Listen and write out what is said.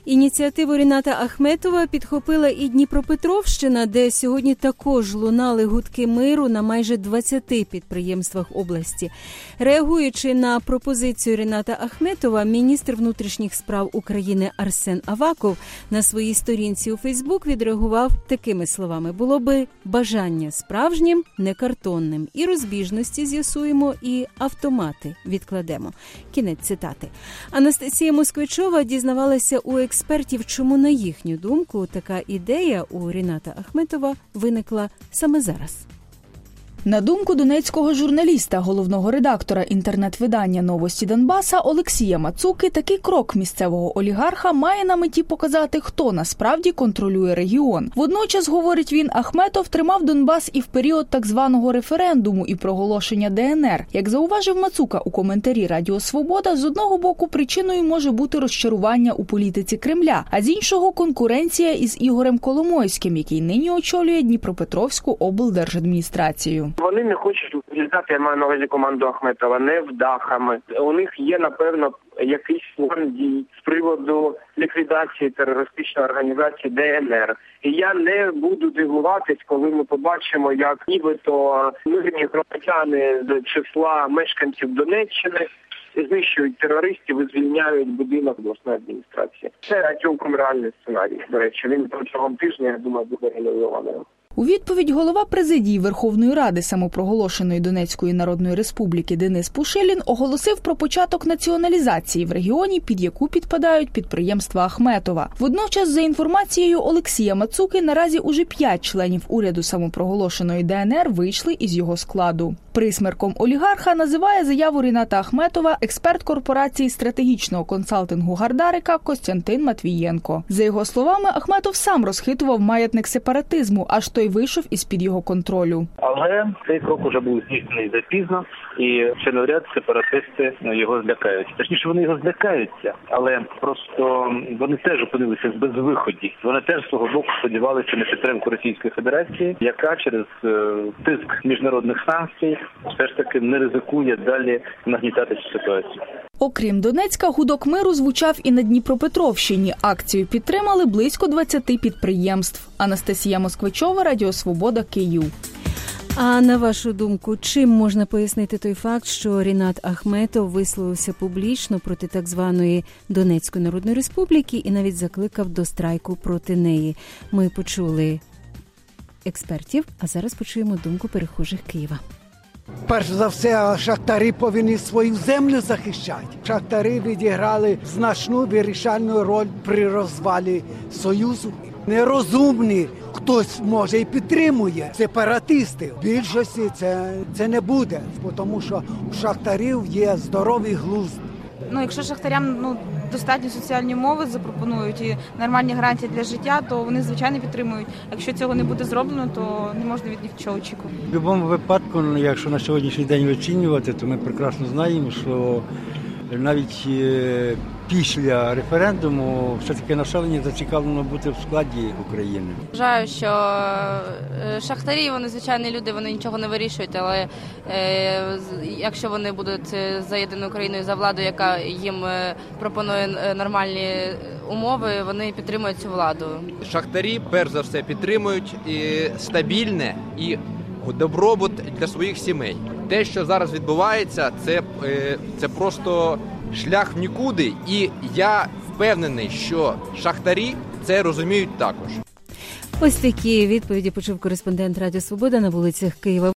Ініціативу Ріната Ахметова підхопила і Дніпропетровщина, де сьогодні також лунали гудки миру на майже 20 підприємствах області. Реагуючи на пропозицію Ріната Ахметова, міністр внутрішніх справ України Арсен Аваков на своїй сторінці у Фейсбук відреагував такими словами: «Було би бажання справжнім, не картонним. І розбіжності з'ясуємо, і автомати відкладемо». Кінець цитати. Анастасія Москвичова дізнавалася у експертів, чому, на їхню думку, така ідея у Ріната Ахметова виникла саме зараз. На думку донецького журналіста, головного редактора інтернет-видання «Новості Донбаса» Олексія Мацуки, такий крок місцевого олігарха має на меті показати, хто насправді контролює регіон. Водночас, говорить він, Ахметов тримав Донбас і в період так званого референдуму і проголошення ДНР. Як зауважив Мацука у коментарі Радіо Свобода, з одного боку причиною може бути розчарування у політиці Кремля, а з іншого – конкуренція із Ігорем Коломойським, який нині очолює Дніпропетровську облдержадміністрацію. Вони не хочуть виглядати, я маю на увазі команду Ахметова, невдахами. У них є, напевно, якийсь план дій з приводу ліквідації терористичної організації ДНР. І я не буду дивуватись, коли ми побачимо, як нібито мирні громадяни з числа мешканців Донеччини знищують терористів і звільняють будинок обласної адміністрації. Це цілком реальний сценарій, до речі. Він протягом тижня, я думаю, буде реалізований. У відповідь голова президії Верховної Ради самопроголошеної Донецької Народної Республіки Денис Пушилін оголосив про початок націоналізації в регіоні, під яку підпадають підприємства Ахметова. Водночас, за інформацією Олексія Мацуки, наразі уже 5 членів уряду самопроголошеної ДНР вийшли із його складу. Присмерком олігарха називає заяву Ріната Ахметова експерт корпорації стратегічного консалтингу Гардарика Костянтин Матвієнко. За його словами, Ахметов сам розхитував маятник сепаратизму, аж той вийшов із-під його контролю. Але цей крок уже був здійснений запізно, і ще навряд сепаратисти його злякають. Точніше, вони його злякаються, але просто вони теж опинилися в безвиході. Вони теж свого боку сподівалися на підтримку Російської Федерації, яка через тиск міжнародних санкцій все ж таки не ризикує далі нагнітати цю ситуацію. Окрім Донецька, гудок миру звучав і на Дніпропетровщині. Акцію підтримали близько 20 підприємств. Анастасія Москвичова, Радіо Свобода, Київ. А на вашу думку, чим можна пояснити той факт, що Рінат Ахметов висловився публічно проти так званої Донецької Народної Республіки і навіть закликав до страйку проти неї? Ми почули експертів, а зараз почуємо думку перехожих Києва. Перш за все, шахтарі повинні свою землю захищати. Шахтарі відіграли значну вирішальну роль при розвалі Союзу. Нерозумні хтось, може, і підтримує сепаратисти. В більшості це не буде, тому що у шахтарів є здоровий глузд. Якщо шахтарям достатні соціальні умови запропонують і нормальні гарантії для життя, то вони, звичайно, підтримують. Якщо цього не буде зроблено, то не можна від них нічого очікувати. В будь-якому випадку, якщо на сьогоднішній день оцінювати, то ми прекрасно знаємо, що навіть після референдуму все-таки населення зацікавлено бути в складі України. Вважаю, що шахтарі, вони звичайні люди, вони нічого не вирішують, але якщо вони будуть за єдиною Україною, за владу, яка їм пропонує нормальні умови, вони підтримують цю владу. Шахтарі, перш за все, підтримують стабільне і добробут для своїх сімей. Те, що зараз відбувається, це просто шлях в нікуди, і я впевнений, що шахтарі це розуміють також. Ось такі відповіді почув кореспондент Радіо Свобода на вулицях Києва.